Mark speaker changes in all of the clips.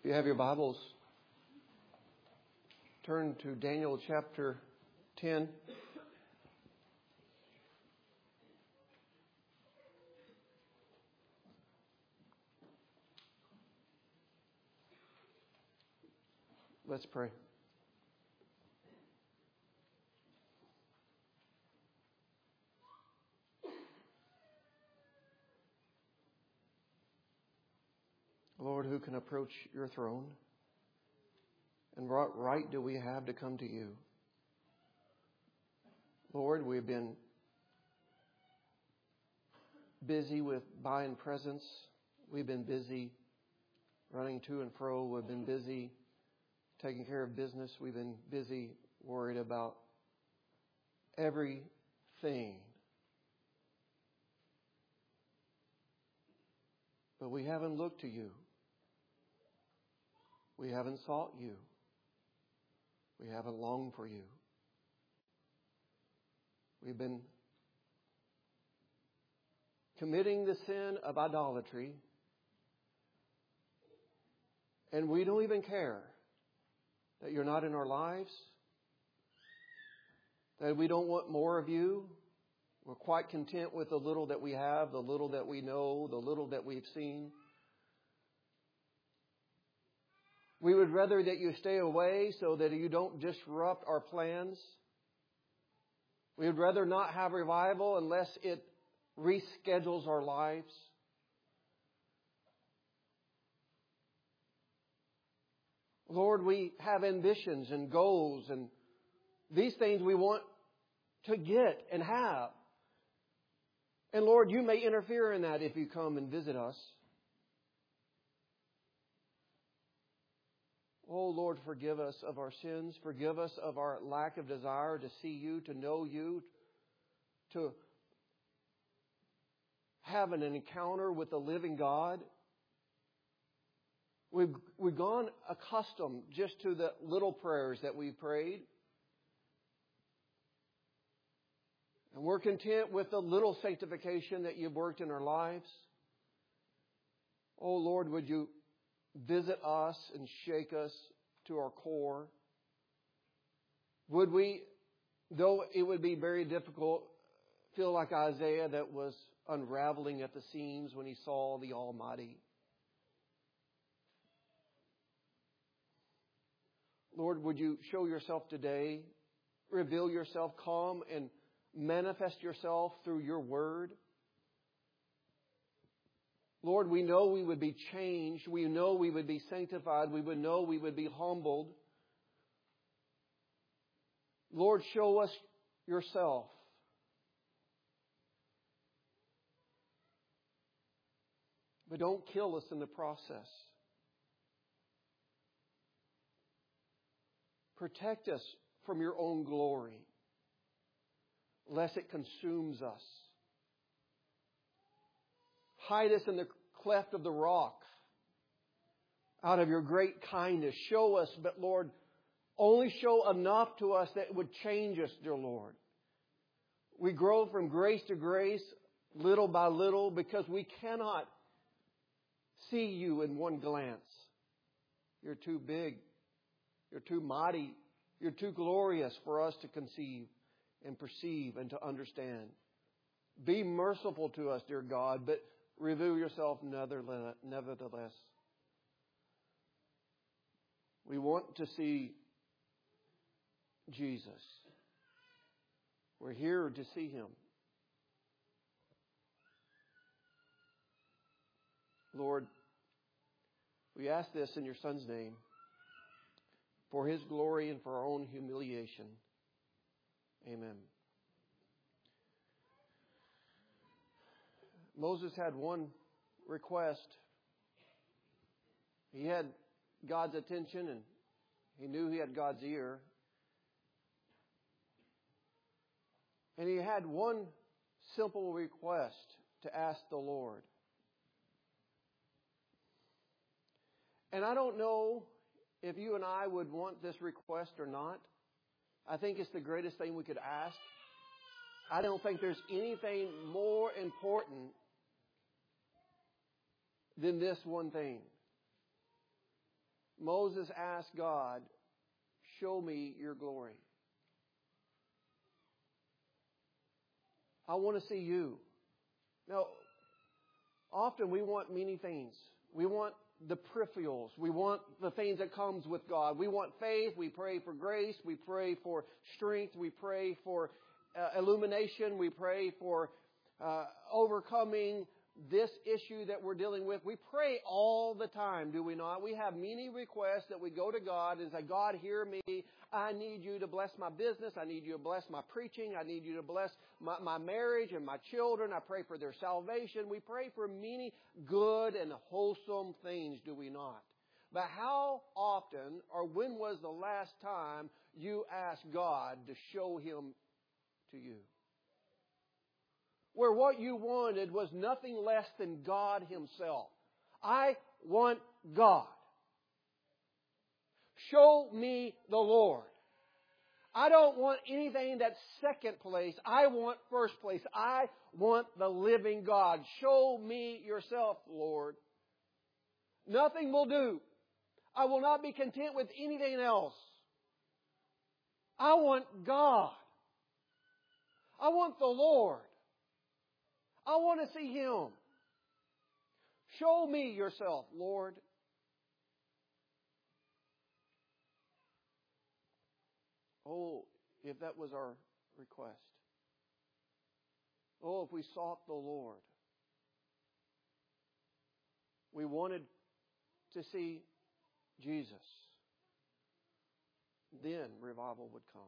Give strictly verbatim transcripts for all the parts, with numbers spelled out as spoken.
Speaker 1: If you have your Bibles, turn to Daniel chapter ten. Let's pray. Lord, who can approach your throne? And what right do we have to come to you? Lord, we've been busy with buying presents. We've been busy running to and fro. We've been busy taking care of business. We've been busy worried about everything. But we haven't looked to you. We haven't sought you. We haven't longed for you. We've been committing the sin of idolatry, and we don't even care that you're not in our lives, that we don't want more of you. We're quite content with the little that we have, the little that we know, the little that we've seen. We would rather that you stay away so that you don't disrupt our plans. We would rather not have revival unless it reschedules our lives. Lord, we have ambitions and goals, and these things we want to get and have. And Lord, you may interfere in that if you come and visit us. Oh Lord, forgive us of our sins. Forgive us of our lack of desire to see you, to know you, to have an encounter with the living God. We've, we've gone accustomed just to the little prayers that we prayed. And we're content with the little sanctification that you've worked in our lives. Oh Lord, would you visit us and shake us to our core? Would we, though it would be very difficult, feel like Isaiah that was unraveling at the seams when he saw the Almighty? Lord, would you show yourself today, reveal yourself, come and manifest yourself through your word? Lord, we know we would be changed. We know we would be sanctified. We would know we would be humbled. Lord, show us yourself. But don't kill us in the process. Protect us from your own glory, lest it consumes us. Hide us in the cleft of the rock out of your great kindness. Show us, but Lord, only show enough to us that would change us, dear Lord. We grow from grace to grace, little by little, because we cannot see you in one glance. You're too big. You're too mighty. You're too glorious for us to conceive and perceive and to understand. Be merciful to us, dear God, but reveal yourself nevertheless. We want to see Jesus. We're here to see Him. Lord, we ask this in your Son's name, for His glory and for our own humiliation. Amen. Moses had one request. He had God's attention and he knew he had God's ear. And he had one simple request to ask the Lord. And I don't know if you and I would want this request or not. I think it's the greatest thing we could ask. I don't think there's anything more important than this one thing. Moses asked God, show me your glory. I want to see you. Now, often we want many things. We want the peripherals. We want the things that comes with God. We want faith. We pray for grace. We pray for strength. We pray for uh, illumination. We pray for uh, overcoming this issue that we're dealing with. We pray all the time, do we not? We have many requests that we go to God and say, God, hear me. I need you to bless my business. I need you to bless my preaching. I need you to bless my, my marriage and my children. I pray for their salvation. We pray for many good and wholesome things, do we not? But how often or when was the last time you asked God to show Him to you? Where what you wanted was nothing less than God Himself. I want God. Show me the Lord. I don't want anything that's second place. I want first place. I want the living God. Show me yourself, Lord. Nothing will do. I will not be content with anything else. I want God. I want the Lord. I want to see Him. Show me yourself, Lord. Oh, if that was our request. Oh, if we sought the Lord. We wanted to see Jesus. Then revival would come.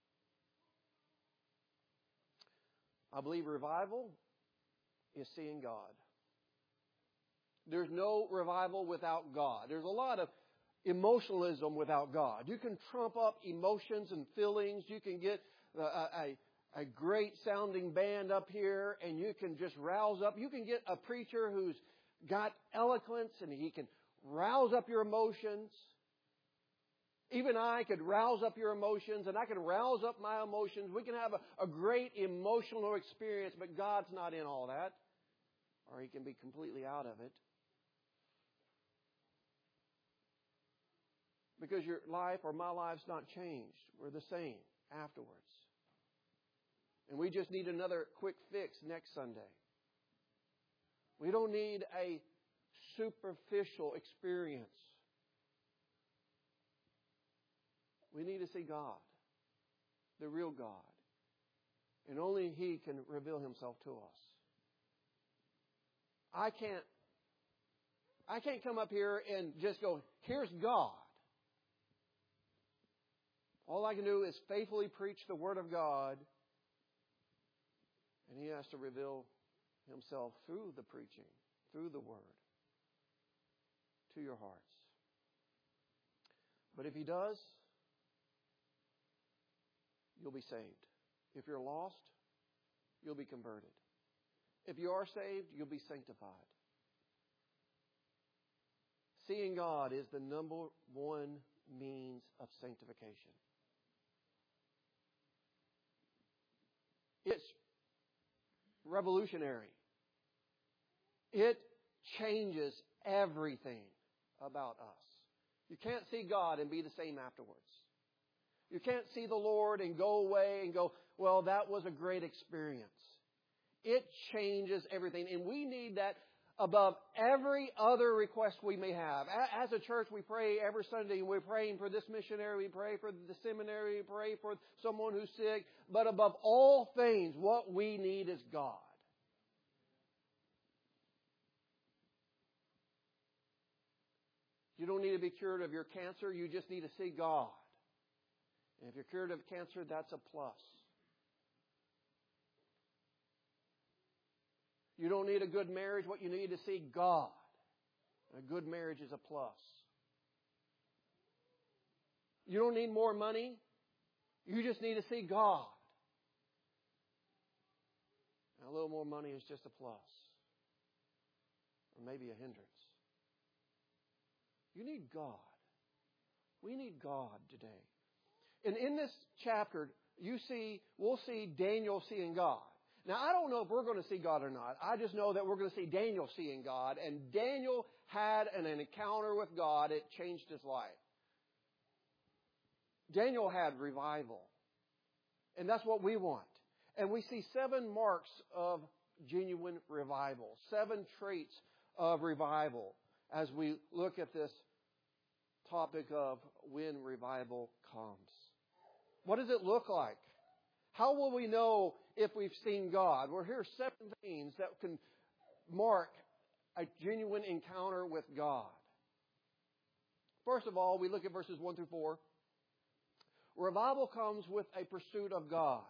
Speaker 1: I believe revival is seeing God. There's no revival without God. There's a lot of emotionalism without God. You can trump up emotions and feelings. You can get a, a, a great sounding band up here and you can just rouse up. You can get a preacher who's got eloquence and he can rouse up your emotions. Even I could rouse up your emotions and I can rouse up my emotions. We can have a, a great emotional experience, but God's not in all that. Or He can be completely out of it. Because your life or my life's not changed. We're the same afterwards. And we just need another quick fix next Sunday. We don't need a superficial experience. We need to see God, the real God. And only He can reveal Himself to us. I can't, I can't come up here and just go, here's God. All I can do is faithfully preach the Word of God. And He has to reveal Himself through the preaching, through the Word, to your hearts. But if He does, you'll be saved. If you're lost, you'll be converted. If you are saved, you'll be sanctified. Seeing God is the number one means of sanctification. It's revolutionary. It changes everything about us. You can't see God and be the same afterwards. You can't see the Lord and go away and go, well, that was a great experience. It changes everything. And we need that above every other request we may have. As a church, we pray every Sunday. We're praying for this missionary. We pray for the seminary. We pray for someone who's sick. But above all things, what we need is God. You don't need to be cured of your cancer. You just need to see God. And if you're cured of cancer, that's a plus. You don't need a good marriage. What you need to see God. A good marriage is a plus. You don't need more money. You just need to see God. And a little more money is just a plus. Or maybe a hindrance. You need God. We need God today. And in this chapter, you see, we'll see Daniel seeing God. Now, I don't know if we're going to see God or not. I just know that we're going to see Daniel seeing God. And Daniel had an, an encounter with God, it changed his life. Daniel had revival. And that's what we want. And we see seven marks of genuine revival. Seven traits of revival as we look at this topic of when revival comes. What does it look like? How will we know if we've seen God? Well, here are seven things that can mark a genuine encounter with God. First of all, we look at verses one through four. Revival comes with a pursuit of God.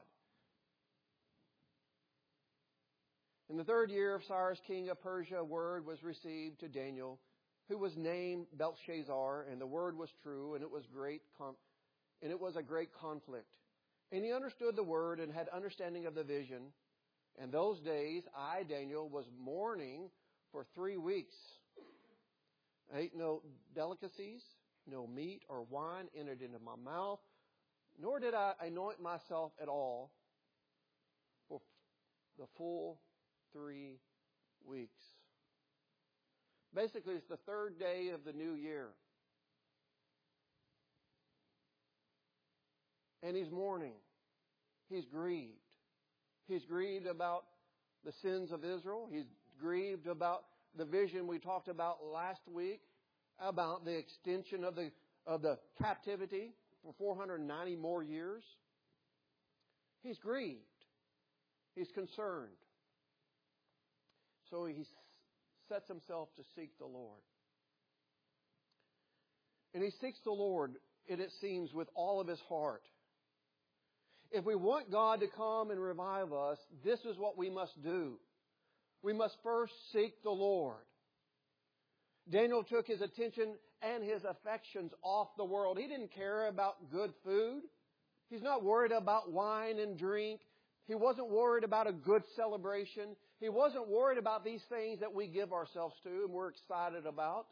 Speaker 1: In the third year of Cyrus, king of Persia, a word was received to Daniel, who was named Belshazzar, and the word was true, and it was great, com- and it was a great conflict. And he understood the word and had understanding of the vision. And those days, I, Daniel, was mourning for three weeks. I ate no delicacies, no meat or wine entered into my mouth, nor did I anoint myself at all for the full three weeks. Basically, it's the third day of the new year. And he's mourning. He's grieved. He's grieved about the sins of Israel. He's grieved about the vision we talked about last week, about the extension of the of the captivity for four hundred ninety more years. He's grieved. He's concerned. So he sets himself to seek the Lord. And he seeks the Lord, it, it seems, with all of his heart. If we want God to come and revive us, this is what we must do. We must first seek the Lord. Daniel took his attention and his affections off the world. He didn't care about good food. He's not worried about wine and drink. He wasn't worried about a good celebration. He wasn't worried about these things that we give ourselves to and we're excited about.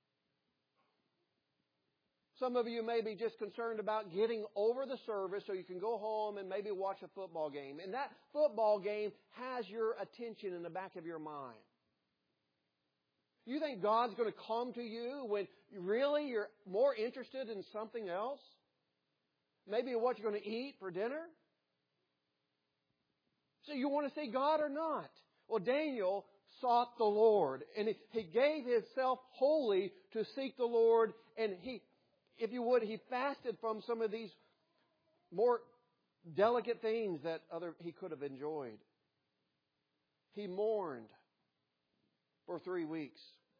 Speaker 1: Some of you may be just concerned about getting over the service so you can go home and maybe watch a football game. And that football game has your attention in the back of your mind. You think God's going to come to you when really you're more interested in something else? Maybe what you're going to eat for dinner? So you want to see God or not? Well, Daniel sought the Lord. And he gave himself wholly to seek the Lord. And he, if you would, he fasted from some of these more delicate things that other he could have enjoyed. He mourned for three weeks.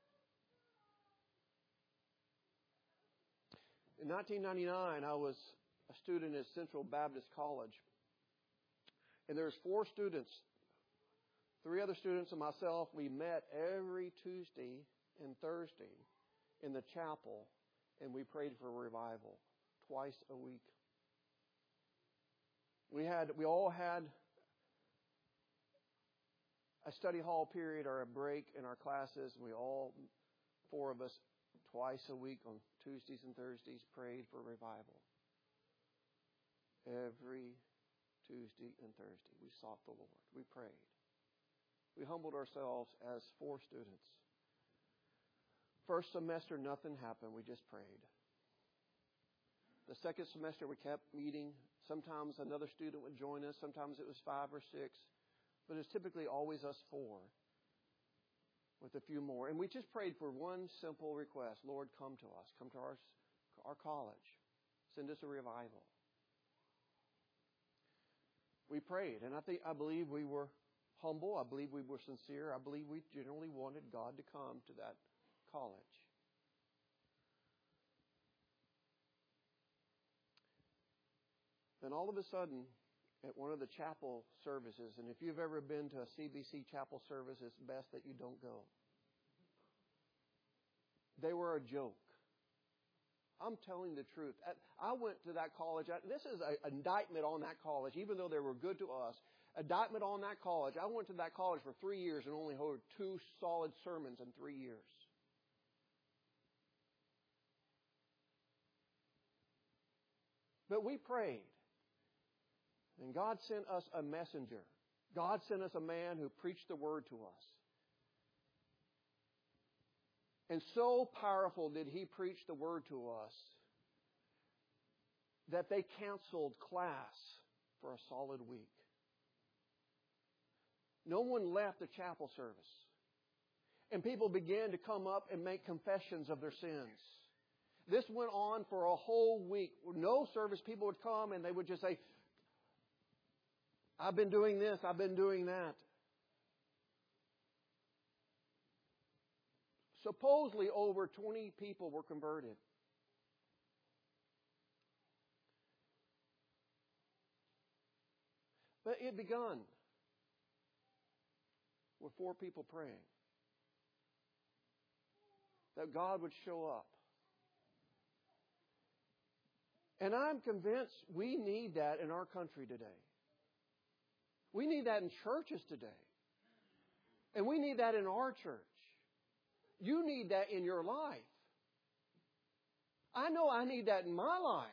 Speaker 1: In nineteen ninety-nine, I was a student at Central Baptist College. And there's four students, three other students and myself. We met every Tuesday and Thursday in the chapel, and we prayed for revival twice a week. We had, we all had a study hall period or a break in our classes. We all, four of us, twice a week on Tuesdays and Thursdays, prayed for revival. Every Tuesday and Thursday, we sought the Lord. We prayed. We humbled ourselves as four students. First semester, nothing happened. We just prayed. The second semester, we kept meeting. Sometimes another student would join us. Sometimes it was five or six. But it's typically always us four with a few more. And we just prayed for one simple request. Lord, come to us. Come to our, our college. Send us a revival. We prayed, and I think I believe we were humble. I believe we were sincere. I believe we generally wanted God to come to that college. Then all of a sudden, at one of the chapel services, and if you've ever been to a C B C chapel service, it's best that you don't go. They were a joke. I'm telling the truth. I went to that college. This is an indictment on that college, even though they were good to us. Indictment on that college. I went to that college for three years and only heard two solid sermons in three years. But we prayed. And God sent us a messenger. God sent us a man who preached the word to us. And so powerful did he preach the Word to us that they canceled class for a solid week. No one left the chapel service. And people began to come up and make confessions of their sins. This went on for a whole week. No service, people would come and they would just say, I've been doing this, I've been doing that. Supposedly over twenty people were converted. But it begun with four people praying that God would show up. And I'm convinced we need that in our country today. We need that in churches today. And we need that in our church. You need that in your life. I know I need that in my life.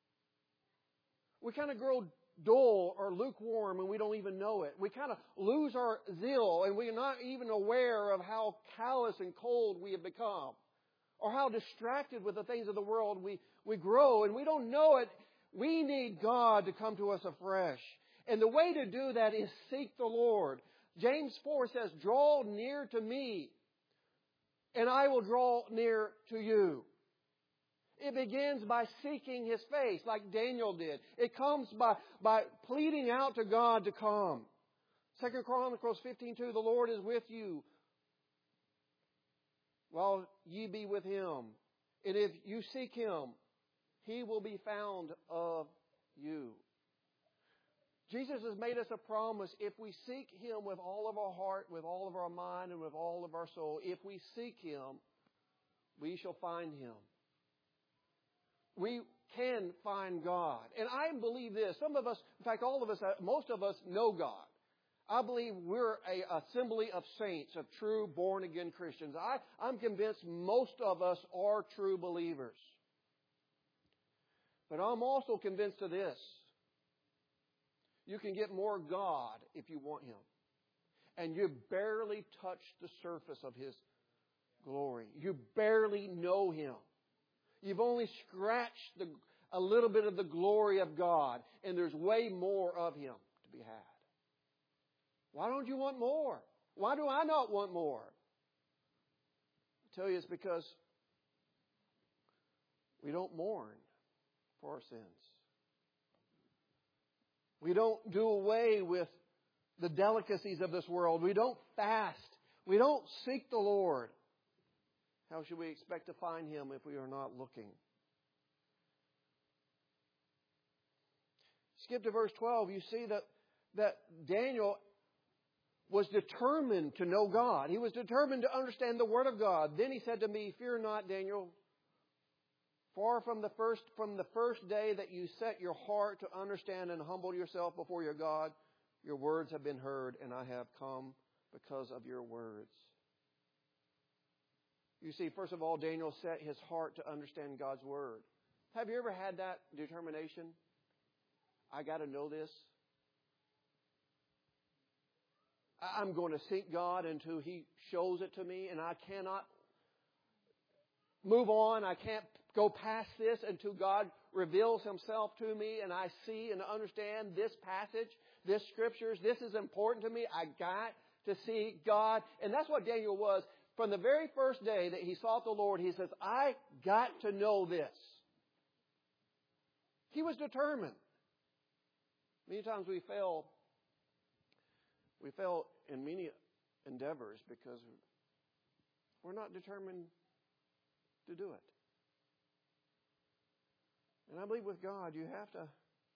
Speaker 1: We kind of grow dull or lukewarm and we don't even know it. We kind of lose our zeal and we're not even aware of how callous and cold we have become. Or how distracted with the things of the world we, we grow and we don't know it. We need God to come to us afresh. And the way to do that is seek the Lord. James four says, draw near to me and I will draw near to you. It begins by seeking His face like Daniel did. It comes by, by pleading out to God to come. Second Chronicles fifteen two, the Lord is with you while ye be with Him. And if you seek Him, He will be found of you. Jesus has made us a promise. If we seek Him with all of our heart, with all of our mind, and with all of our soul, if we seek Him, we shall find Him. We can find God. And I believe this. Some of us, in fact, all of us, most of us know God. I believe we're an assembly of saints, of true born-again Christians. I, I'm convinced most of us are true believers. But I'm also convinced of this. You can get more God if you want Him. And you barely touch the surface of His glory. You barely know Him. You've only scratched the, a little bit of the glory of God. And there's way more of Him to be had. Why don't you want more? Why do I not want more? I tell you, it's because we don't mourn for our sins. We don't do away with the delicacies of this world. We don't fast. We don't seek the Lord. How should we expect to find Him if we are not looking? Skip to verse twelve. You see that, that Daniel was determined to know God. He was determined to understand the Word of God. Then he said to me, fear not, Daniel. For from the first from the first day that you set your heart to understand and humble yourself before your God, your words have been heard, and I have come because of your words. You see, first of all, Daniel set his heart to understand God's Word. Have you ever had that determination? I got to know this. I'm going to seek God until He shows it to me, and I cannot move on. I can't go past this until God reveals Himself to me and I see and understand this passage, this scriptures. This is important to me. I got to seek God. And that's what Daniel was. From the very first day that he sought the Lord, he says, I got to know this. He was determined. Many times we fail. We fail in many endeavors because we're not determined to do it. And I believe with God, you have to,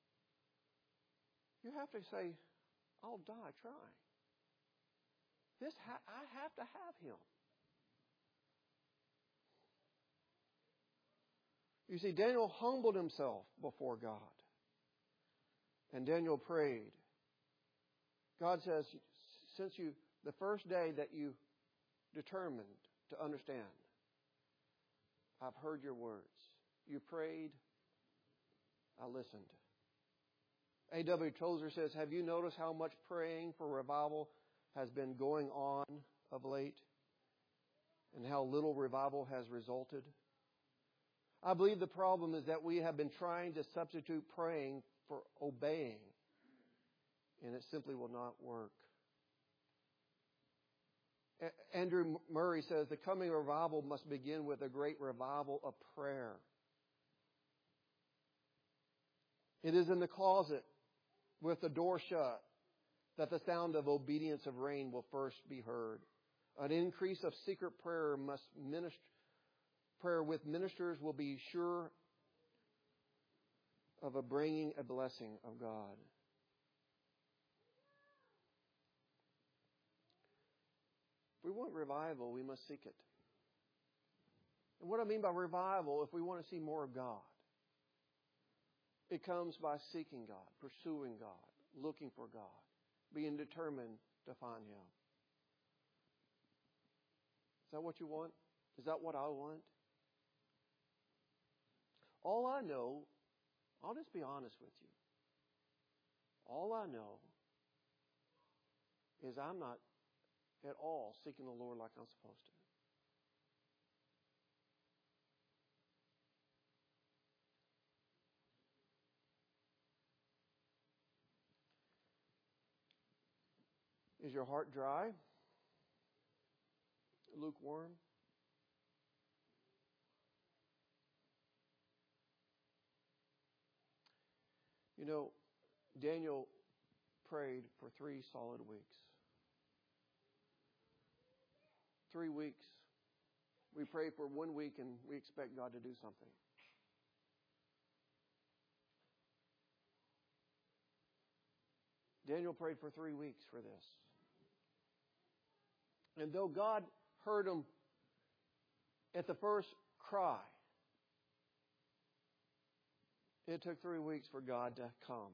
Speaker 1: you have to say, I'll die trying. This ha- I have to have Him. You see, Daniel humbled himself before God. And Daniel prayed. God says, since you, the first day that you determined to understand, I've heard your words. You prayed, I listened. A W Tozer says, have you noticed how much praying for revival has been going on of late? and how little revival has resulted? I believe the problem is that we have been trying to substitute praying for obeying, and it simply will not work. A- Andrew Murray says the coming revival must begin with a great revival of prayer. It is in the closet with the door shut that the sound of obedience of rain will first be heard. An increase of secret prayer must minister, prayer with ministers will be sure of a bringing a blessing of God. If we want revival, we must seek it. And what I mean by revival, if we want to see more of God, it comes by seeking God, pursuing God, looking for God, being determined to find Him. Is that what you want? Is that what I want? All I know, I'll just be honest with you. All I know is I'm not at all seeking the Lord like I'm supposed to. Is your heart dry? Lukewarm? You know, Daniel prayed for three solid weeks. Three weeks. We pray for one week and we expect God to do something. Daniel prayed for three weeks for this. And though God heard him at the first cry, it took three weeks for God to come.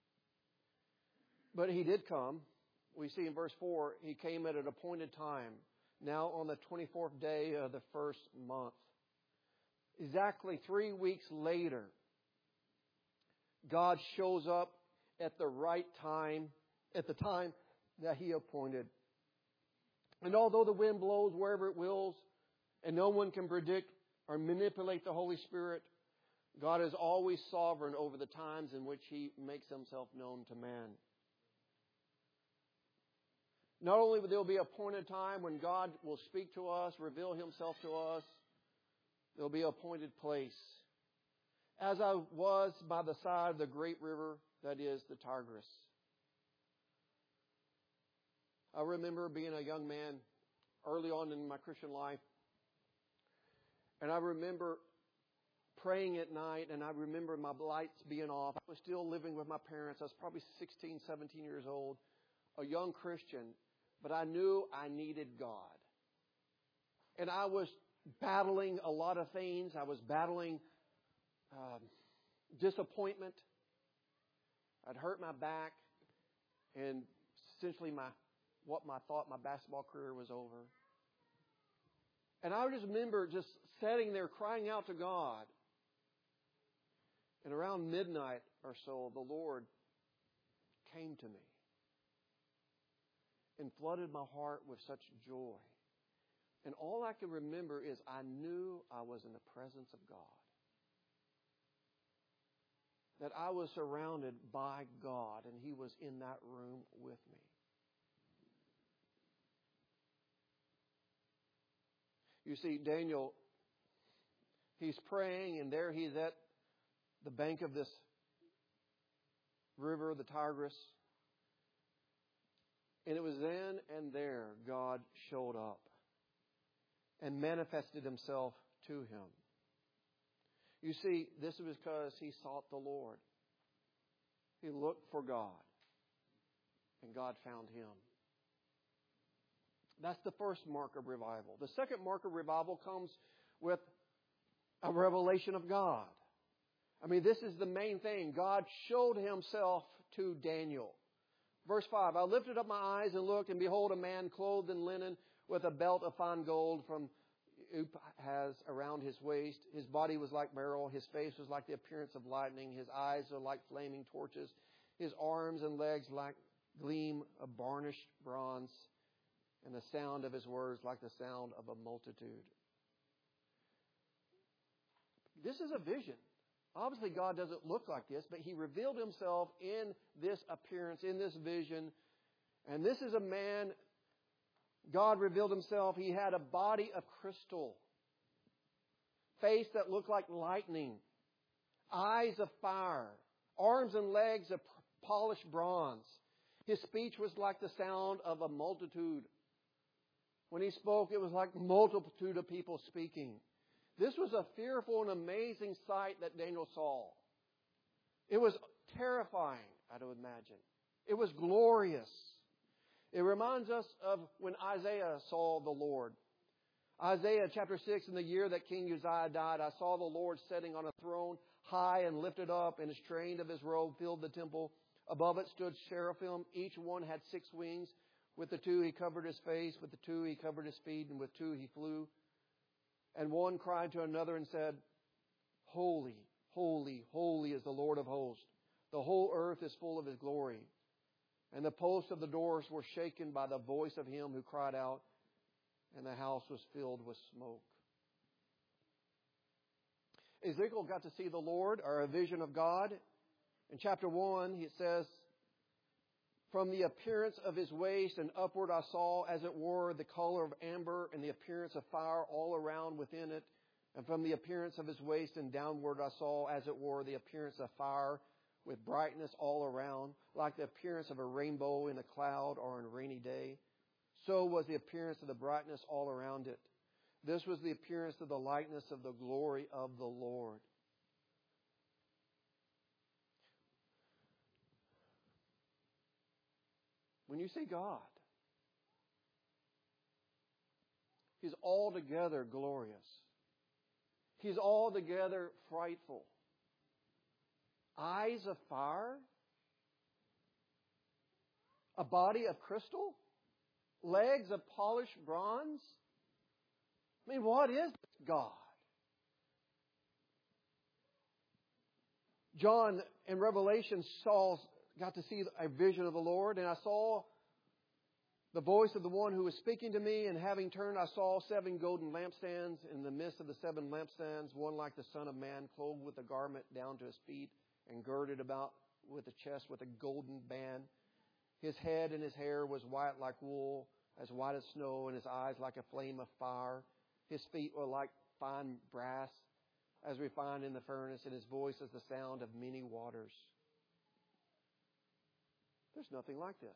Speaker 1: But He did come. We see in verse four, He came at an appointed time, now on the twenty-fourth day of the first month. Exactly three weeks later, God shows up at the right time, at the time that He appointed. And although the wind blows wherever it wills, and no one can predict or manipulate the Holy Spirit, God is always sovereign over the times in which He makes Himself known to man. Not only will there be a appointed time when God will speak to us, reveal Himself to us, there will be an appointed place. As I was by the side of the great river that is the Tigris. I remember being a young man early on in my Christian life. And I remember praying at night, and I remember my lights being off. I was still living with my parents. I was probably sixteen, seventeen years old, a young Christian, but I knew I needed God. And I was battling a lot of things. I was battling um, disappointment. I'd hurt my back, and essentially my what my thought my basketball career was over. And I just remember just sitting there crying out to God. And around midnight or so, the Lord came to me and flooded my heart with such joy. And all I can remember is I knew I was in the presence of God. That I was surrounded by God and He was in that room with me. You see, Daniel, he's praying, and there he's at the bank of this river, the Tigris. And it was then and there God showed up and manifested Himself to him. You see, this was because he sought the Lord. He looked for God, and God found him. That's the first mark of revival. The second mark of revival comes with a revelation of God. I mean, this is the main thing. God showed Himself to Daniel. Verse five, I lifted up my eyes and looked, and behold, a man clothed in linen with a belt of fine gold from Uphaz around his waist. His body was like beryl. His face was like the appearance of lightning. His eyes were like flaming torches. His arms and legs like gleam of burnished bronze. and the sound of His words like the sound of a multitude. This is a vision. Obviously, God doesn't look like this, but He revealed Himself in this appearance, in this vision. And this is a man, God revealed Himself. He had a body of crystal, face that looked like lightning, eyes of fire, arms and legs of polished bronze. His speech was like the sound of a multitude. When He spoke, it was like a multitude of people speaking. This was a fearful and amazing sight that Daniel saw. It was terrifying, I would imagine. It was glorious. It reminds us of when Isaiah saw the Lord. Isaiah chapter six, in the year that King Uzziah died, I saw the Lord sitting on a throne, high and lifted up, and His train of His robe filled the temple. Above it stood seraphim. Each one had six wings. With the two He covered His face, with the two He covered His feet, and with two He flew. And one cried to another and said, Holy, holy, holy is the Lord of hosts. The whole earth is full of His glory. And the posts of the doors were shaken by the voice of him who cried out, and the house was filled with smoke. Ezekiel got to see the Lord, or a vision of God. In chapter one, it says, From the appearance of His waist and upward I saw, as it were, the color of amber and the appearance of fire all around within it. And from the appearance of His waist and downward I saw, as it were, the appearance of fire with brightness all around, like the appearance of a rainbow in a cloud or on a rainy day. So was the appearance of the brightness all around it. This was the appearance of the likeness of the glory of the Lord. When you see God, He's altogether glorious. He's altogether frightful. Eyes of fire? A body of crystal? Legs of polished bronze? I mean, what is God? John in Revelation saw, got to see a vision of the Lord, and I saw the voice of the one who was speaking to me, and having turned, I saw seven golden lampstands. In the midst of the seven lampstands, one like the Son of Man, clothed with a garment down to his feet, and girded about with the chest with a golden band. His head and his hair was white like wool, as white as snow, and his eyes like a flame of fire. His feet were like fine brass, as refined in the furnace, and his voice as the sound of many waters. There's nothing like this.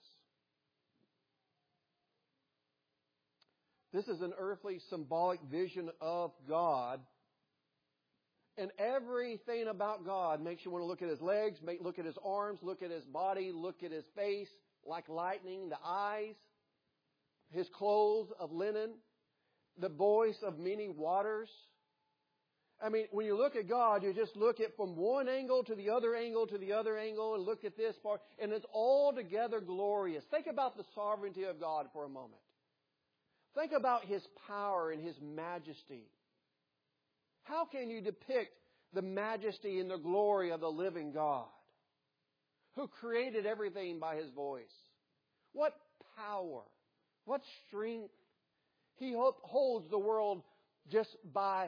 Speaker 1: This is an earthly symbolic vision of God. And everything about God makes you want to look at His legs, make, look at His arms, look at His body, look at His face like lightning, the eyes, His clothes of linen, the voice of many waters. I mean, when you look at God, you just look at from one angle to the other angle to the other angle and look at this part, and it's altogether glorious. Think about the sovereignty of God for a moment. Think about His power and His majesty. How can you depict the majesty and the glory of the living God who created everything by His voice? What power, what strength. He holds the world just by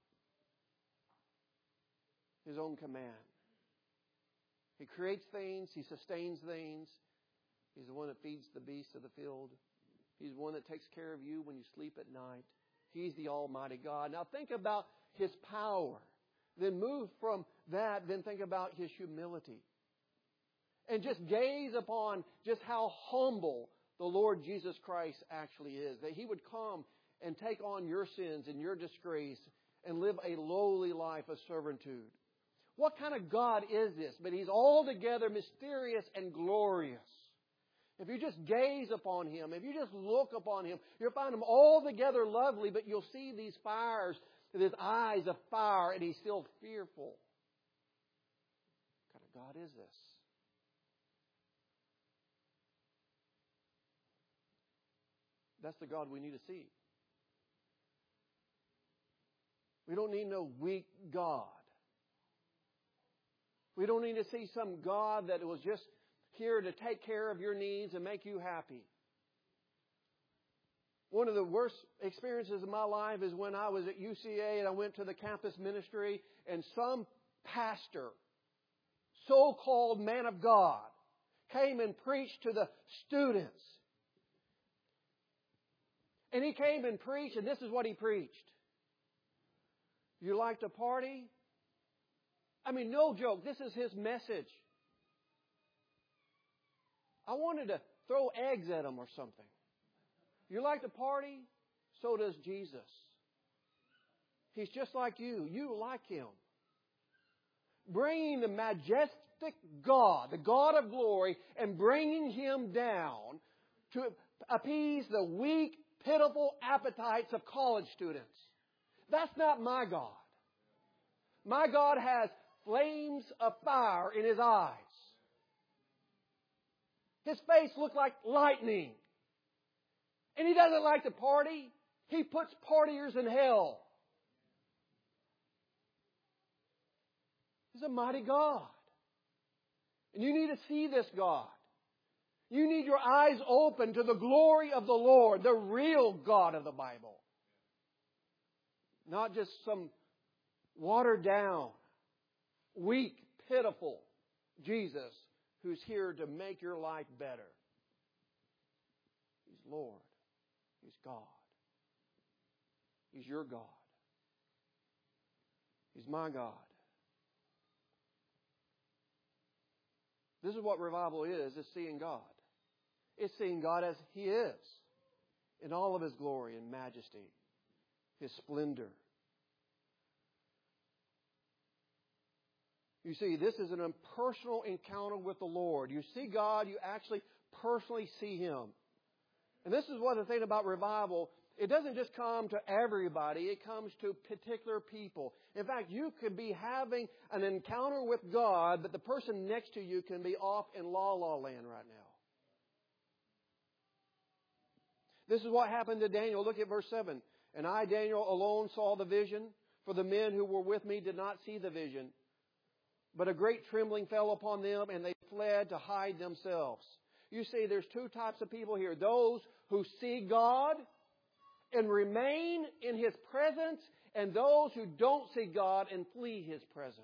Speaker 1: His own command. He creates things. He sustains things. He's the one that feeds the beasts of the field. He's the one that takes care of you when you sleep at night. He's the Almighty God. Now think about His power. Then move from that, then think about His humility. And just gaze upon just how humble the Lord Jesus Christ actually is. That He would come and take on your sins and your disgrace and live a lowly life of servitude. What kind of God is this? But He's altogether mysterious and glorious. If you just gaze upon Him, if you just look upon Him, you'll find Him altogether lovely, but you'll see these fires, these eyes of fire, and He's still fearful. What kind of God is this? That's the God we need to see. We don't need no weak God. We don't need to see some God that was just here to take care of your needs and make you happy. One of the worst experiences of my life is when I was at U C A and I went to the campus ministry, and some pastor, so-called man of God, came and preached to the students. And he came and preached, and this is what he preached. You like to party? I mean, no joke. This is his message. I wanted to throw eggs at him or something. You like to party? So does Jesus. He's just like you. You like Him. Bringing the majestic God, the God of glory, and bringing Him down to appease the weak, pitiful appetites of college students. That's not my God. My God has flames of fire in His eyes. His face looks like lightning. And He doesn't like to party. He puts partiers in hell. He's a mighty God. And you need to see this God. You need your eyes open to the glory of the Lord, the real God of the Bible. Not just some watered down, weak, pitiful Jesus who's here to make your life better. He's Lord. He's God. He's your God. He's my God. This is what revival is, is seeing God. It's seeing God as He is, in all of His glory and majesty, His splendor. You see, this is an impersonal encounter with the Lord. You see God, you actually personally see Him. And this is what the thing about revival, it doesn't just come to everybody, it comes to particular people. In fact, you could be having an encounter with God, but the person next to you can be off in la la land right now. This is what happened to Daniel. Look at verse seven. And I, Daniel, alone saw the vision, for the men who were with me did not see the vision. But a great trembling fell upon them, and they fled to hide themselves. You see, there's two types of people here. Those who see God and remain in His presence, and those who don't see God and flee His presence.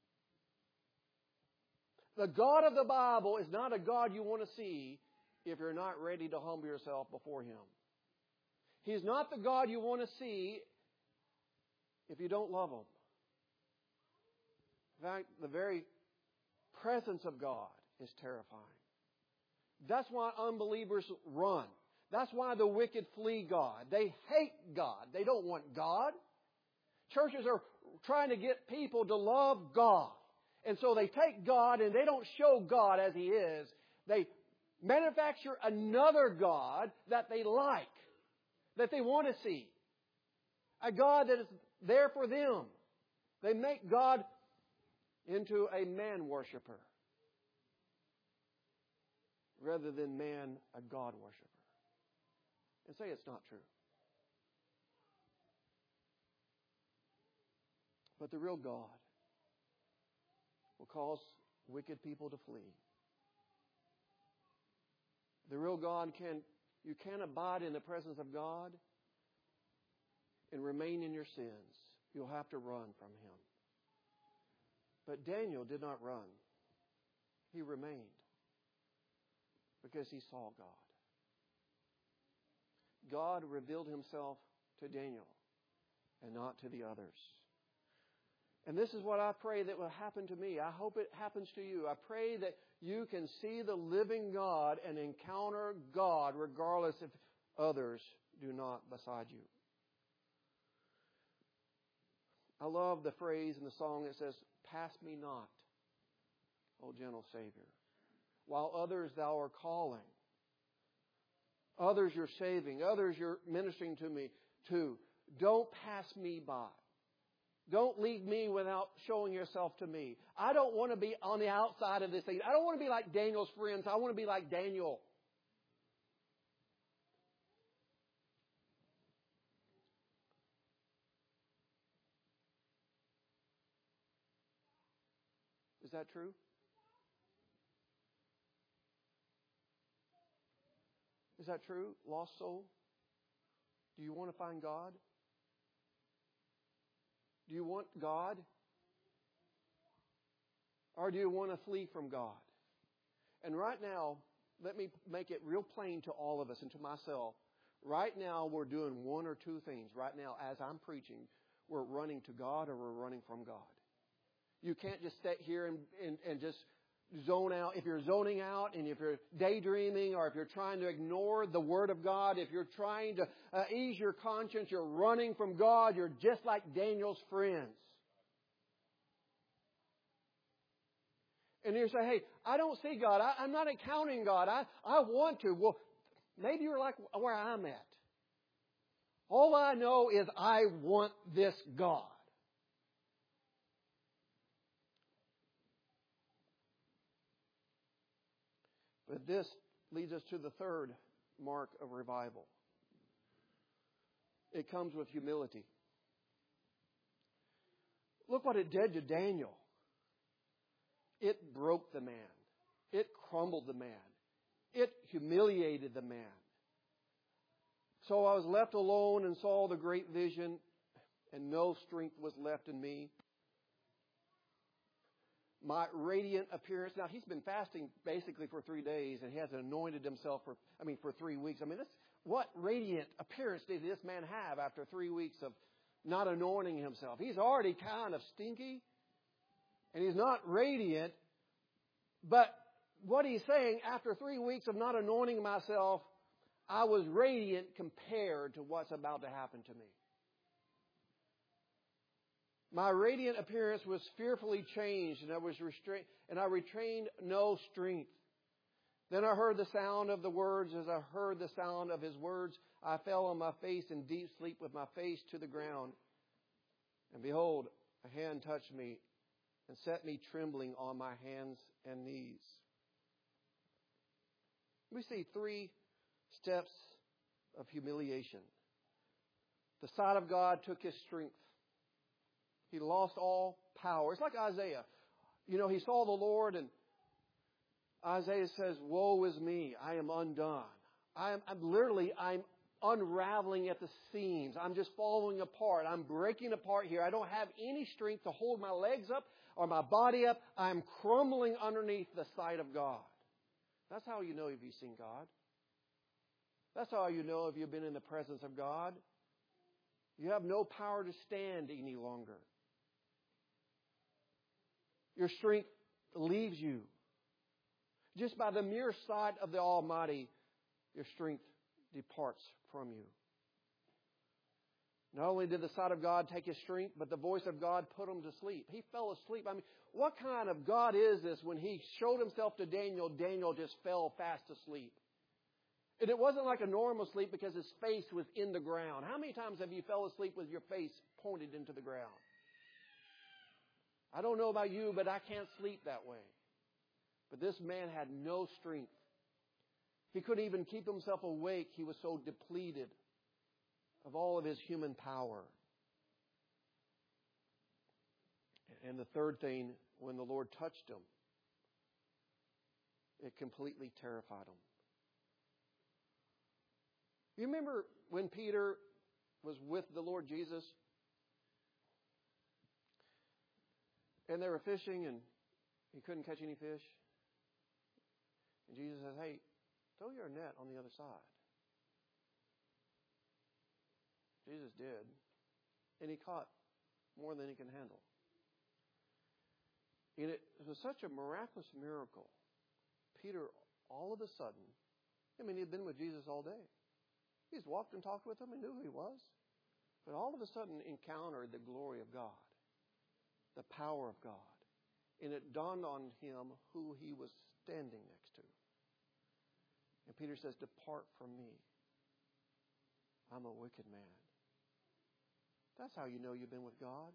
Speaker 1: The God of the Bible is not a God you want to see if you're not ready to humble yourself before Him. He's not the God you want to see if you don't love Him. In fact, the very presence of God is terrifying. That's why unbelievers run. That's why the wicked flee God. They hate God. They don't want God. Churches are trying to get people to love God. And so they take God and they don't show God as He is. They manufacture another God that they like, that they want to see. A God that is there for them. They make God into a man worshiper rather than man a God worshiper. And say it's not true. But the real God will cause wicked people to flee. The real God can, you can't abide in the presence of God and remain in your sins. You'll have to run from Him. But Daniel did not run. He remained because he saw God. God revealed Himself to Daniel and not to the others. And this is what I pray that will happen to me. I hope it happens to you. I pray that you can see the living God and encounter God regardless if others do not beside you. I love the phrase in the song that says, "Pass me not, O gentle Savior, while others Thou art calling." Others You're saving. Others You're ministering to me to. Don't pass me by. Don't leave me without showing Yourself to me. I don't want to be on the outside of this thing. I don't want to be like Daniel's friends. I want to be like Daniel. Is that true? Is that true? Lost soul? Do you want to find God? Do you want God? Or do you want to flee from God? And right now, let me make it real plain to all of us and to myself. Right now, we're doing one or two things. Right now, as I'm preaching, we're running to God or we're running from God. You can't just sit here and, and, and just zone out. If you're zoning out and if you're daydreaming or if you're trying to ignore the Word of God, if you're trying to uh, ease your conscience, you're running from God, you're just like Daniel's friends. And you say, hey, I don't see God. I, I'm not encountering God. I, I want to. Well, maybe you're like where I'm at. All I know is I want this God. But this leads us to the third mark of revival. It comes with humility. Look what it did to Daniel. It broke the man. It crumbled the man. It humiliated the man. So I was left alone and saw the great vision, and no strength was left in me. My radiant appearance. Now, he's been fasting basically for three days, and he hasn't anointed himself for, I mean, for three weeks. I mean, this, what radiant appearance did this man have after three weeks of not anointing himself? He's already kind of stinky, and he's not radiant. But what he's saying, after three weeks of not anointing myself, I was radiant compared to what's about to happen to me. My radiant appearance was fearfully changed, and I was restrained, and I retained no strength. Then I heard the sound of the words. As I heard the sound of his words, I fell on my face in deep sleep with my face to the ground. And behold, a hand touched me and set me trembling on my hands and knees. We see three steps of humiliation. The sight of God took his strength. He lost all power. It's like Isaiah. You know, he saw the Lord, and Isaiah says, woe is me, I am undone. I am I'm literally, I'm unraveling at the seams. I'm just falling apart. I'm breaking apart here. I don't have any strength to hold my legs up or my body up. I'm crumbling underneath the sight of God. That's how you know if you've seen God. That's how you know if you've been in the presence of God. You have no power to stand any longer. Your strength leaves you. Just by the mere sight of the Almighty, your strength departs from you. Not only did the sight of God take his strength, but the voice of God put him to sleep. He fell asleep. I mean, what kind of God is this? When he showed himself to Daniel, Daniel just fell fast asleep. And it wasn't like a normal sleep because his face was in the ground. How many times have you fell asleep with your face pointed into the ground? I don't know about you, but I can't sleep that way. But this man had no strength. He couldn't even keep himself awake. He was so depleted of all of his human power. And the third thing, when the Lord touched him, it completely terrified him. You remember when Peter was with the Lord Jesus? And they were fishing and he couldn't catch any fish. And Jesus says, hey, throw your net on the other side. Jesus did. And he caught more than he can handle. And it was such a miraculous miracle. Peter, all of a sudden, I mean, he had been with Jesus all day. He's walked and talked with him and knew who he was. But all of a sudden encountered the glory of God, the power of God. And it dawned on him who he was standing next to. And Peter says, depart from me. I'm a wicked man. That's how you know you've been with God.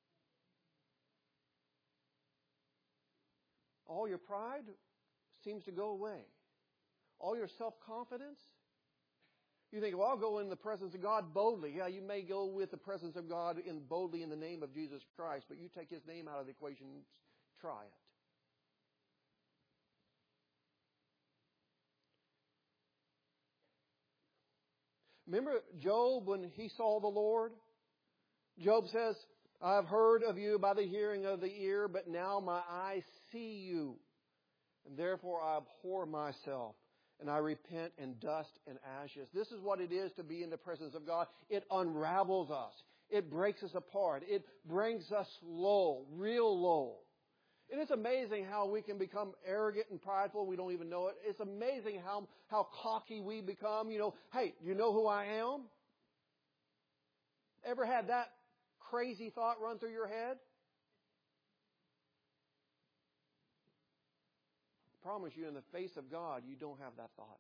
Speaker 1: All your pride seems to go away. All your self-confidence. You think, well, I'll go in the presence of God boldly. Yeah, you may go with the presence of God in boldly in the name of Jesus Christ, but you take his name out of the equation, try it. Remember Job when he saw the Lord? Job says, I've heard of you by the hearing of the ear, but now my eyes see you. And therefore I abhor myself, and I repent in dust and ashes. This is what it is to be in the presence of God. It unravels us. It breaks us apart. It brings us low, real low. And it's amazing how we can become arrogant and prideful. We don't even know it. It's amazing how, how cocky we become. You know, hey, you know who I am? Ever had that crazy thought run through your head? I promise you, in the face of God, you don't have that thought.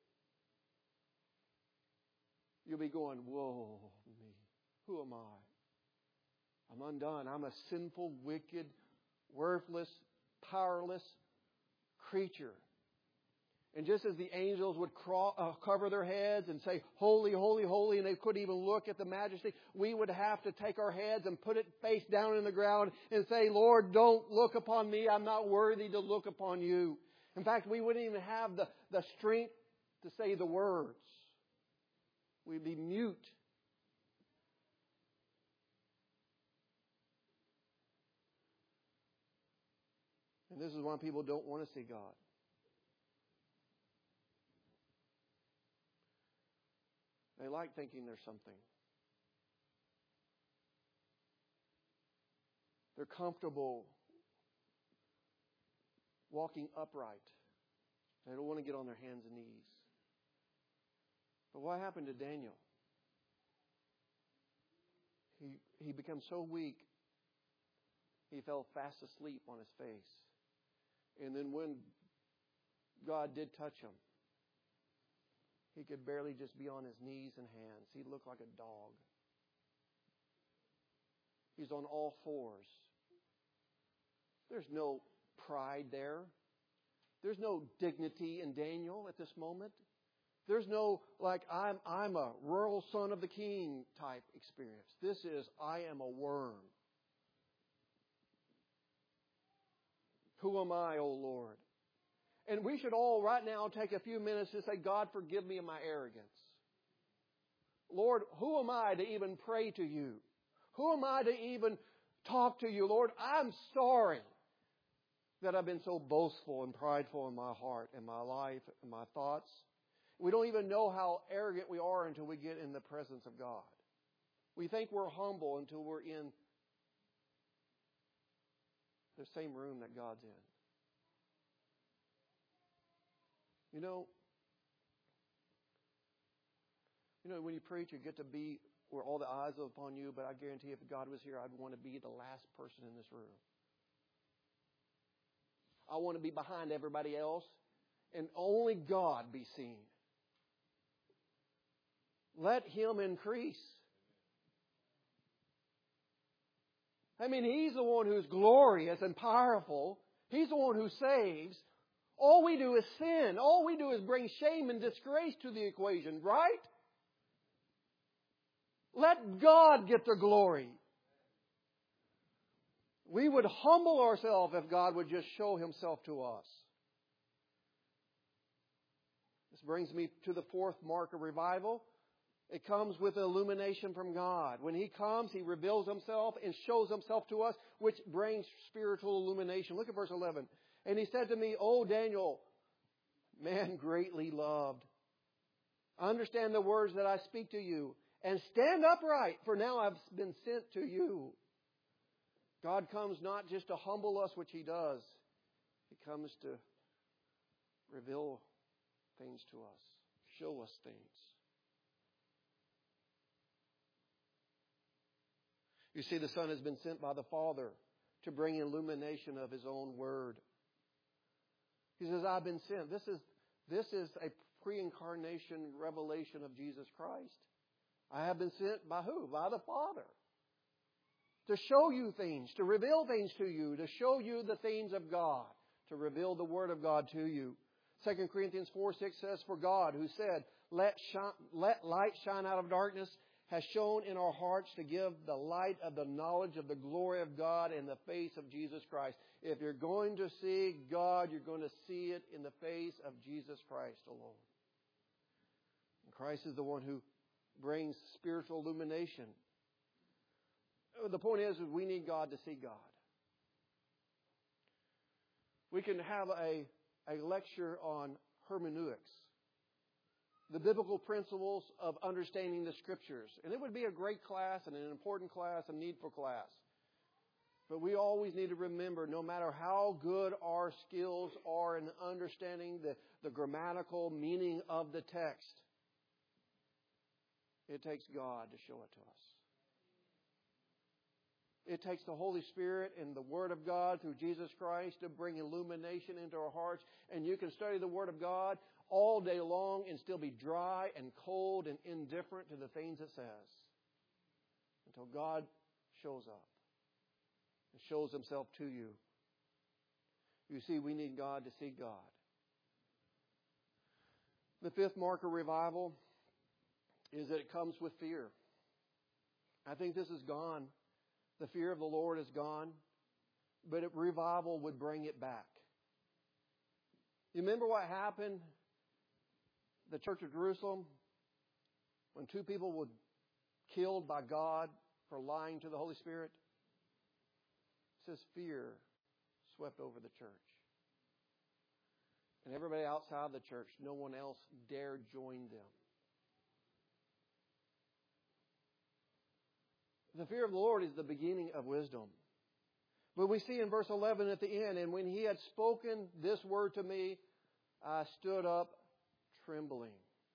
Speaker 1: You'll be going, whoa, me. Who am I? I'm undone. I'm a sinful, wicked, worthless, powerless creature. And just as the angels would crawl, uh, cover their heads and say, holy, holy, holy, and they couldn't even look at the majesty, we would have to take our heads and put it face down in the ground and say, Lord, don't look upon me. I'm not worthy to look upon you. In fact, we wouldn't even have the, the strength to say the words. We'd be mute. And this is why people don't want to see God. They like thinking there's something. They're comfortable walking upright. They don't want to get on their hands and knees. But what happened to Daniel? He, he became so weak, he fell fast asleep on his face. And then when God did touch him, he could barely just be on his knees and hands. He looked like a dog. He's on all fours. There's no pride there. There's no dignity in Daniel at this moment. There's no, like, I'm, I'm a royal son of the king type experience. This is, I am a worm. Who am I, O Lord? And we should all right now take a few minutes to say, God, forgive me of my arrogance. Lord, who am I to even pray to you? Who am I to even talk to you? Lord, I'm sorry that I've been so boastful and prideful in my heart and my life and my thoughts. We don't even know how arrogant we are until we get in the presence of God. We think we're humble until we're in the same room that God's in. You know, you know, when you preach, you get to be where all the eyes are upon you, but I guarantee if God was here, I'd want to be the last person in this room. I want to be behind everybody else and only God be seen. Let Him increase. I mean, He's the one who's glorious and powerful. He's the one who saves. All we do is sin. All we do is bring shame and disgrace to the equation, right? Let God get the glory. We would humble ourselves if God would just show Himself to us. This brings me to the fourth mark of revival. It comes with illumination from God. When He comes, He reveals Himself and shows Himself to us, which brings spiritual illumination. Look at verse eleven. And He said to me, O Daniel, man greatly loved, understand the words that I speak to you, and stand upright, for now I've been sent to you. God comes not just to humble us, which He does. He comes to reveal things to us, show us things. You see, the Son has been sent by the Father to bring illumination of His own Word. He says, I've been sent. This is, this is a pre-incarnation revelation of Jesus Christ. I have been sent by who? By the Father. To show you things, to reveal things to you, to show you the things of God, to reveal the Word of God to you. Second Corinthians four six says, for God, who said, let, shine, let light shine out of darkness, has shown in our hearts to give the light of the knowledge of the glory of God in the face of Jesus Christ. If you're going to see God, you're going to see it in the face of Jesus Christ alone. And Christ is the one who brings spiritual illumination. The point is, is we need God to see God. We can have a, a lecture on hermeneutics, the biblical principles of understanding the Scriptures. And it would be a great class and an important class, a needful class. But we always need to remember, no matter how good our skills are in understanding the, the grammatical meaning of the text, it takes God to show it to us. It takes the Holy Spirit and the Word of God through Jesus Christ to bring illumination into our hearts. And you can study the Word of God all day long and still be dry and cold and indifferent to the things it says, until God shows up and shows Himself to you. You see, we need God to see God. The fifth mark of revival is that it comes with fear. I think this is gone. The fear of the Lord is gone, but revival would bring it back. You remember what happened at the Church of Jerusalem when two people were killed by God for lying to the Holy Spirit? It says fear swept over the church. And everybody outside the church, no one else dared join them. The fear of the Lord is the beginning of wisdom. But we see in verse eleven at the end, and when He had spoken this word to me, I stood up trembling.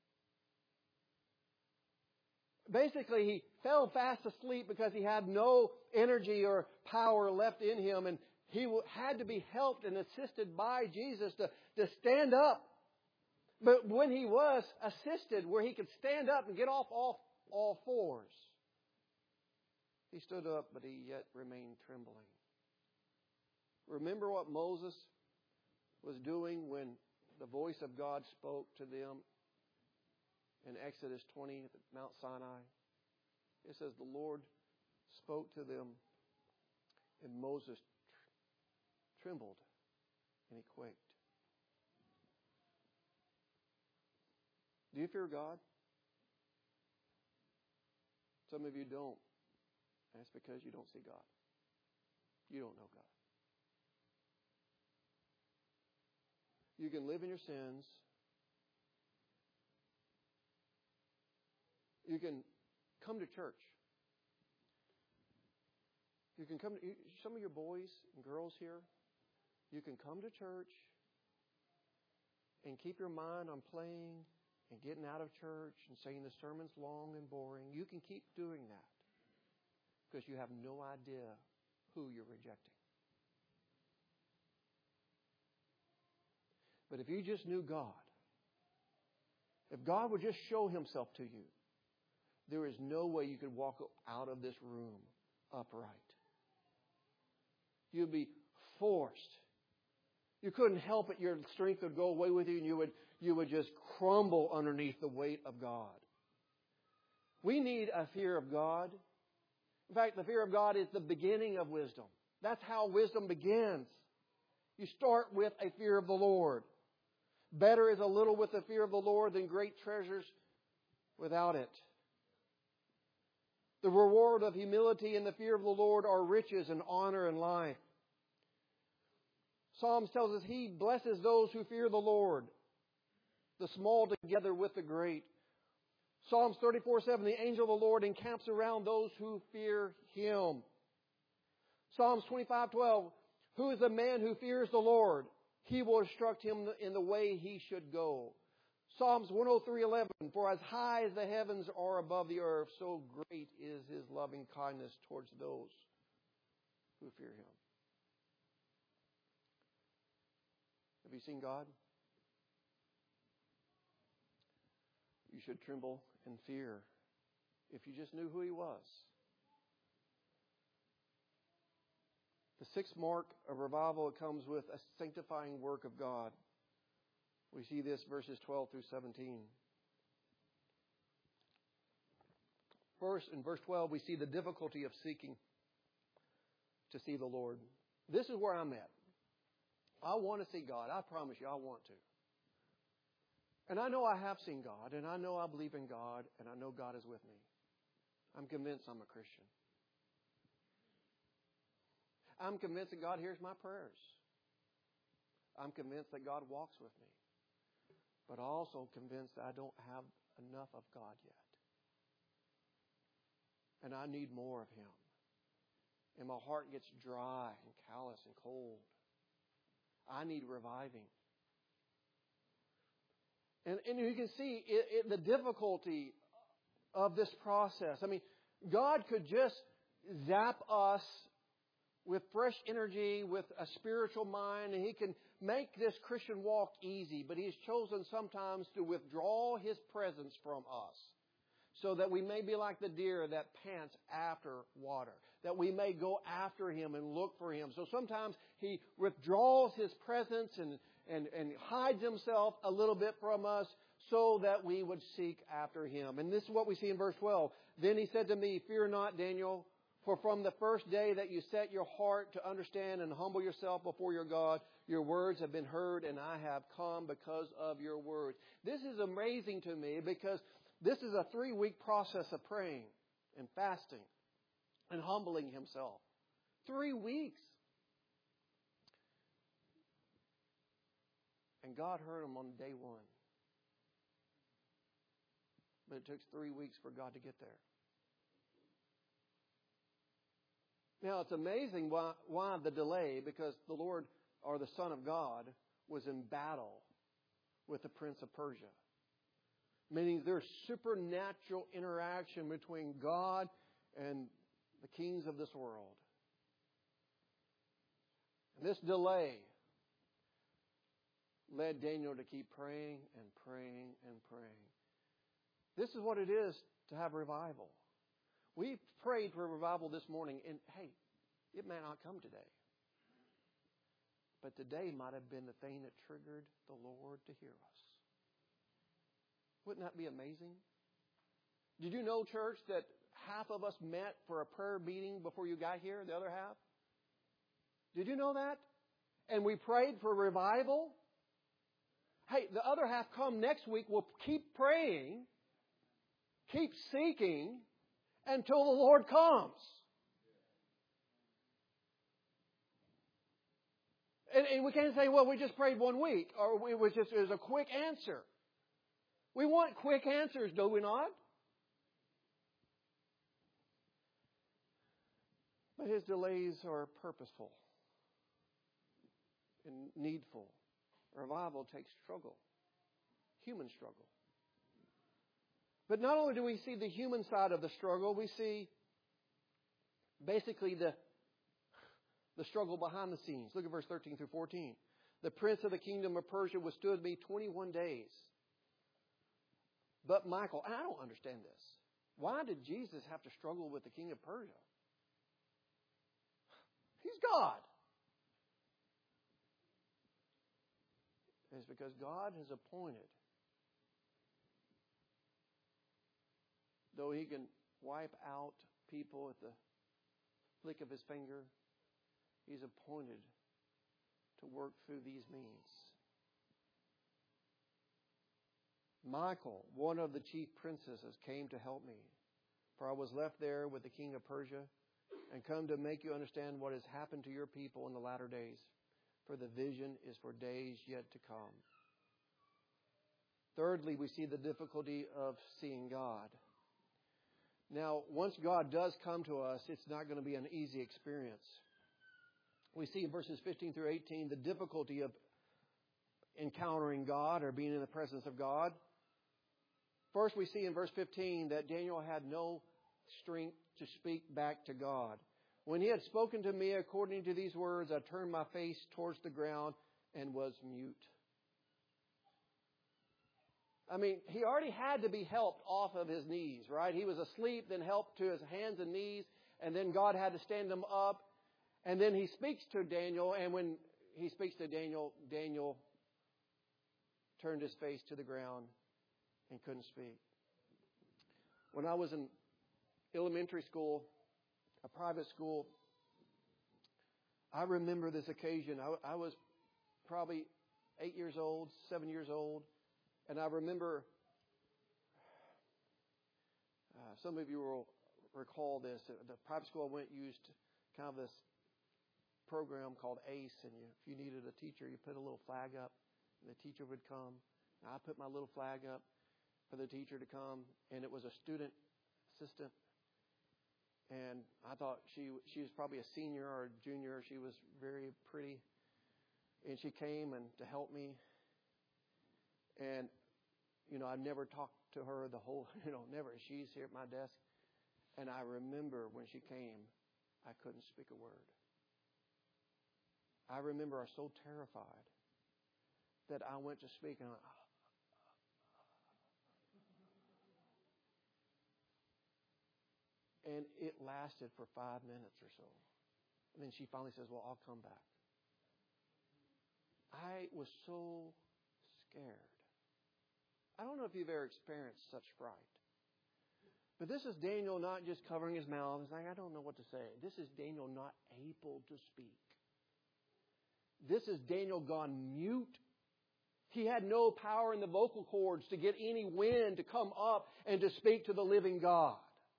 Speaker 1: Basically, he fell fast asleep because he had no energy or power left in him, and he had to be helped and assisted by Jesus to, to stand up. But when he was assisted, where he could stand up and get off all, all fours, he stood up, but he yet remained trembling. Remember what Moses was doing when the voice of God spoke to them in Exodus twenty at Mount Sinai? It says the Lord spoke to them, and Moses tr- trembled and he quaked. Do you fear God? Some of you don't. And it's because you don't see God. You don't know God. You can live in your sins. You can come to church. You can come to, some of your boys and girls here, you can come to church and keep your mind on playing and getting out of church and saying the sermon's long and boring. You can keep doing that because you have no idea who you're rejecting. But if you just knew God, if God would just show Himself to you, there is no way you could walk out of this room upright. You'd be forced. You couldn't help it. Your strength would go away with you, and you would, you would just crumble underneath the weight of God. We need a fear of God. In fact, the fear of God is the beginning of wisdom. That's how wisdom begins. You start with a fear of the Lord. Better is a little with the fear of the Lord than great treasures without it. The reward of humility and the fear of the Lord are riches and honor and life. Psalms tells us He blesses those who fear the Lord, the small together with the great. Psalms thirty-four seven, the angel of the Lord encamps around those who fear Him. Psalms twenty-five twelve, who is the man who fears the Lord? He will instruct him in the way he should go. Psalms one oh three eleven, for as high as the heavens are above the earth, so great is His loving kindness towards those who fear Him. Have you seen God? You should tremble in fear if you just knew who He was. The sixth mark of revival comes with a sanctifying work of God. We see this verses twelve through seventeen. First, in verse twelve, we see the difficulty of seeking to see the Lord. This is where I'm at. I want to see God. I promise you, I want to. And I know I have seen God, and I know I believe in God, and I know God is with me. I'm convinced I'm a Christian. I'm convinced that God hears my prayers. I'm convinced that God walks with me. But also convinced that I don't have enough of God yet. And I need more of Him. And my heart gets dry and callous and cold. I need reviving. And, and you can see it, it, the difficulty of this process. I mean, God could just zap us with fresh energy, with a spiritual mind, and He can make this Christian walk easy. But He has chosen sometimes to withdraw His presence from us so that we may be like the deer that pants after water, that we may go after Him and look for Him. So sometimes He withdraws His presence and, and, and hides Himself a little bit from us so that we would seek after Him. And this is what we see in verse twelve. Then He said to me, "Fear not, Daniel, for from the first day that you set your heart to understand and humble yourself before your God, your words have been heard, and I have come because of your words." This is amazing to me because this is a three-week process of praying and fasting and humbling himself. Three weeks. And God heard him on day one. But it took three weeks for God to get there. Now, it's amazing why, why the delay, because the Lord, or the Son of God, was in battle with the Prince of Persia. Meaning there's supernatural interaction between God and the kings of this world. And this delay led Daniel to keep praying and praying and praying. This is what it is to have revival. We prayed for revival this morning, and hey, it may not come today. But today might have been the thing that triggered the Lord to hear us. Wouldn't that be amazing? Did you know, church, that half of us met for a prayer meeting before you got here, the other half? Did you know that? And we prayed for revival. Hey, the other half come next week. We'll keep praying, keep seeking, until the Lord comes. And, and we can't say, well, we just prayed one week, or it was just it was a quick answer. We want quick answers, do we not? But His delays are purposeful and needful. Revival takes struggle, human struggle. But not only do we see the human side of the struggle, we see basically the, the struggle behind the scenes. Look at verse thirteen through fourteen. The prince of the kingdom of Persia withstood me twenty-one days. But Michael, I don't understand this. Why did Jesus have to struggle with the king of Persia? He's God. It's because God has appointed, though He can wipe out people at the flick of His finger, He's appointed to work through these means. Michael, one of the chief princesses, came to help me, for I was left there with the king of Persia, and come to make you understand what has happened to your people in the latter days. For the vision is for days yet to come. Thirdly, we see the difficulty of seeing God. Now, once God does come to us, it's not going to be an easy experience. We see in verses fifteen through eighteen the difficulty of encountering God or being in the presence of God. First, we see in verse fifteen that Daniel had no strength to speak back to God. When he had spoken to me according to these words, I turned my face towards the ground and was mute. I mean, he already had to be helped off of his knees, right? He was asleep, then helped to his hands and knees, and then God had to stand him up. And then he speaks to Daniel, and when he speaks to Daniel, Daniel turned his face to the ground and couldn't speak. When I was in elementary school, a private school, I remember this occasion. I, I was probably eight years old, seven years old, And I remember, uh, some of you will recall this. The private school I went used kind of this program called ACE. And you, if you needed a teacher, you put a little flag up and the teacher would come. And I put my little flag up for the teacher to come. And it was a student assistant. And I thought she she was probably a senior or a junior. She was very pretty. And she came and to help me. And, you know, I never talked to her the whole, you know, never. She's here at my desk. And I remember when she came, I couldn't speak a word. I remember I was so terrified that I went to speak and I, And it lasted for five minutes or so. And then she finally says, well, I'll come back. I was so scared. I don't know if you've ever experienced such fright. But this is Daniel not just covering his mouth. He's like, I don't know what to say. This is Daniel not able to speak. This is Daniel gone mute. He had no power in the vocal cords to get any wind to come up and to speak to the living God.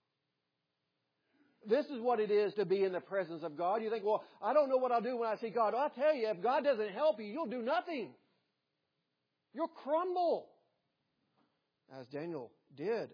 Speaker 1: This is what it is to be in the presence of God. You think, well, I don't know what I'll do when I see God. I'll tell you, if God doesn't help you, you'll do nothing. You'll crumble. As Daniel did.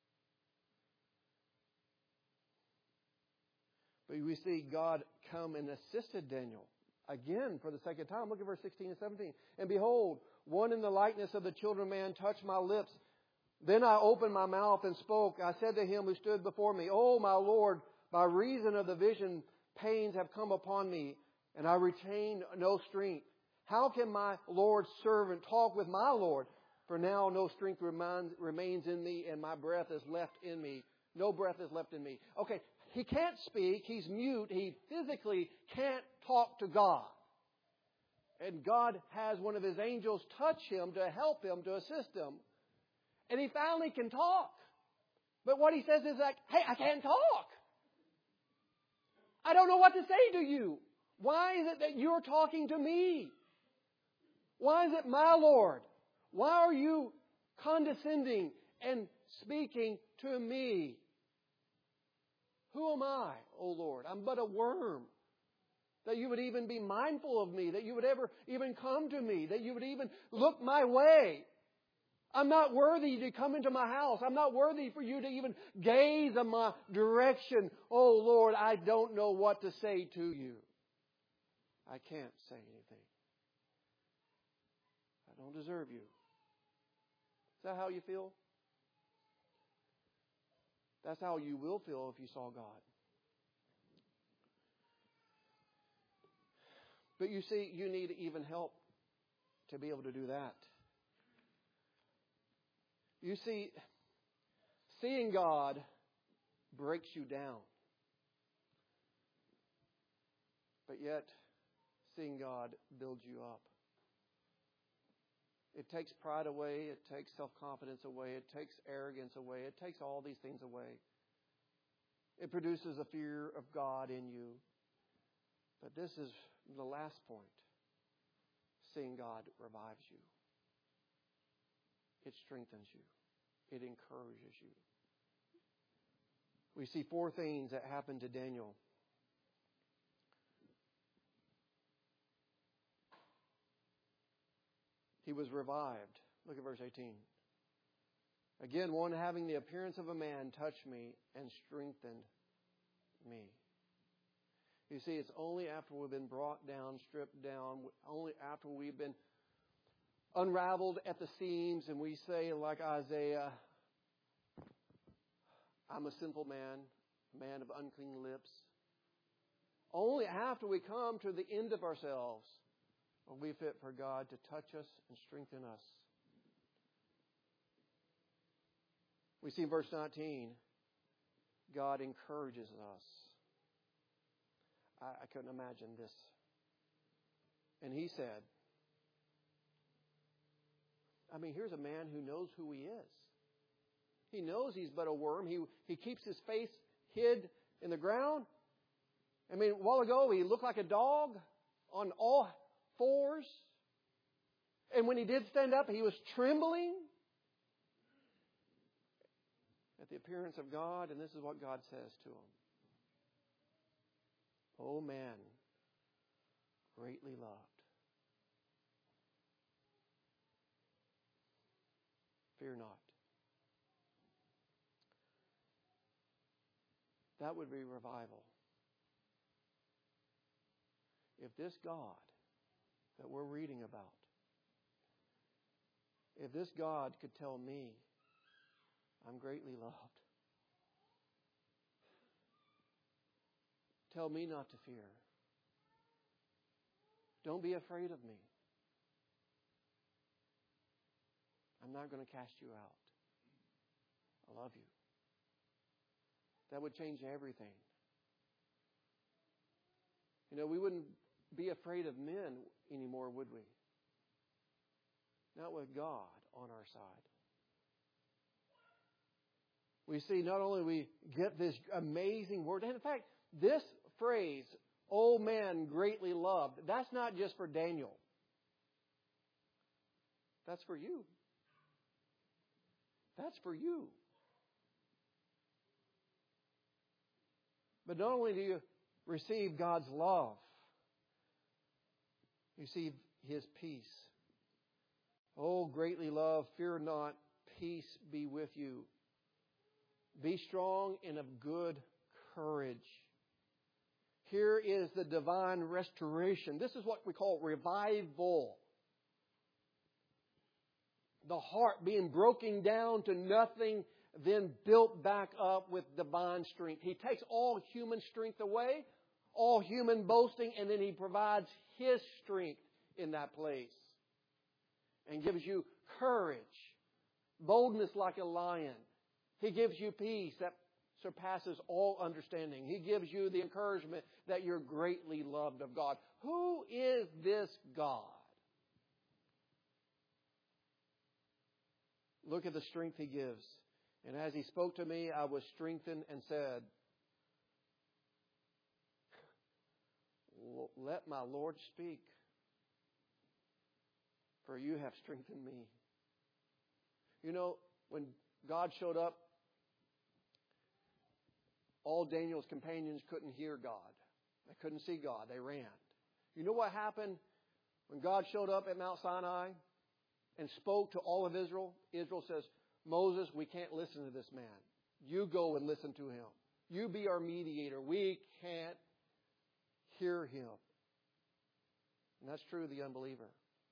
Speaker 1: But we see God come and assisted Daniel. Again, for the second time. Look at verse sixteen and seventeen. And behold, one in the likeness of the children of man touched my lips. Then I opened my mouth and spoke. I said to him who stood before me, O my Lord, by reason of the vision, pains have come upon me, and I retain no strength. How can my Lord's servant talk with my Lord? For now no strength remains in me, and my breath is left in me. No breath is left in me. Okay, he can't speak. He's mute. He physically can't talk to God. And God has one of His angels touch him to help him, to assist him. And he finally can talk. But what he says is like, hey, I can't talk. I don't know what to say to you. Why is it that you're talking to me? Why is it my Lord? Why are you condescending and speaking to me? Who am I, O Lord? I'm but a worm. That you would even be mindful of me. That you would ever even come to me. That you would even look my way. I'm not worthy to come into my house. I'm not worthy for you to even gaze in my direction. Oh Lord, I don't know what to say to you. I can't say anything. I don't deserve you. Is that how you feel? That's how you will feel if you saw God. But you see, you need even help to be able to do that. You see, seeing God breaks you down. But yet, seeing God builds you up. It takes pride away. It takes self-confidence away. It takes arrogance away. It takes all these things away. It produces a fear of God in you. But this is the last point. Seeing God revives you. It strengthens you. It encourages you. We see four things that happened to Daniel. He was revived. Look at verse eighteen. Again, one having the appearance of a man touched me and strengthened me. You see, it's only after we've been brought down, stripped down, only after we've been unraveled at the seams, and we say, like Isaiah, I'm a sinful man, a man of unclean lips. Only after we come to the end of ourselves are we fit for God to touch us and strengthen us. We see in verse nineteen, God encourages us. I, I couldn't imagine this. And he said, I mean, here's a man who knows who he is. He knows he's but a worm. He, he keeps his face hid in the ground. I mean, a while ago, he looked like a dog on all fours. And when he did stand up, he was trembling at the appearance of God. And this is what God says to him. O man, greatly loved. Fear not. That would be revival. If this God that we're reading about, if this God could tell me, I'm greatly loved, tell me not to fear. Don't be afraid of me. I'm not going to cast you out. I love you. That would change everything. You know, we wouldn't be afraid of men anymore, would we? Not with God on our side. We see not only we get this amazing word, and in fact, this phrase, "O man greatly loved," that's not just for Daniel. That's for you. That's for you. But not only do you receive God's love, you receive His peace. Oh, greatly loved, fear not, peace be with you. Be strong and of good courage. Here is the divine restoration. This is what we call revival. The heart being broken down to nothing, then built back up with divine strength. He takes all human strength away, all human boasting, and then He provides His strength in that place. And gives you courage, boldness like a lion. He gives you peace that surpasses all understanding. He gives you the encouragement that you're greatly loved of God. Who is this God? Look at the strength He gives. And as He spoke to me, I was strengthened and said, let my Lord speak, for you have strengthened me. You know, when God showed up, all Daniel's companions couldn't hear God. They couldn't see God. They ran. You know what happened when God showed up at Mount Sinai and spoke to all of Israel? Israel says, Moses, we can't listen to this man. You go and listen to him. You be our mediator. We can't hear him. And that's true of the unbeliever.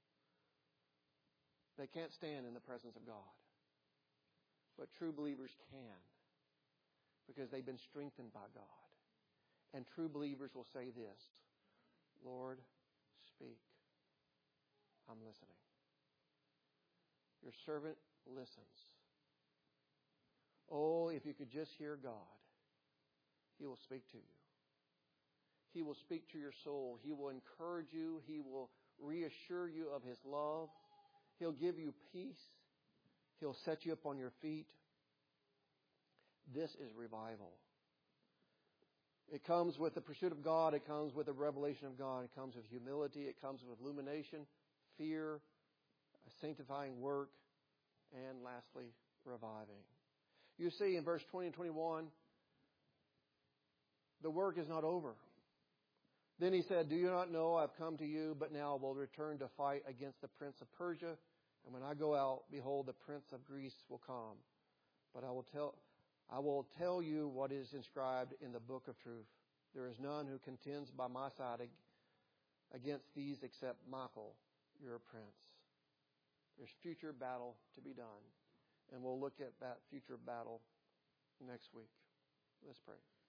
Speaker 1: They can't stand in the presence of God. But true believers can, because they've been strengthened by God. And true believers will say this, Lord, speak. I'm listening. Your servant listens. Oh, if you could just hear God, He will speak to you. He will speak to your soul. He will encourage you. He will reassure you of His love. He'll give you peace. He'll set you up on your feet. This is revival. It comes with the pursuit of God. It comes with the revelation of God. It comes with humility. It comes with illumination, fear, a sanctifying work, and lastly, reviving. You see in verse twenty and twenty-one, the work is not over. Then He said, do you not know I've come to you, but now I will return to fight against the prince of Persia. And when I go out, behold, the prince of Greece will come. But I will tell, I will tell you what is inscribed in the book of truth. There is none who contends by my side against these except Michael, your prince. There's future battle to be done. And we'll look at that future battle next week. Let's pray.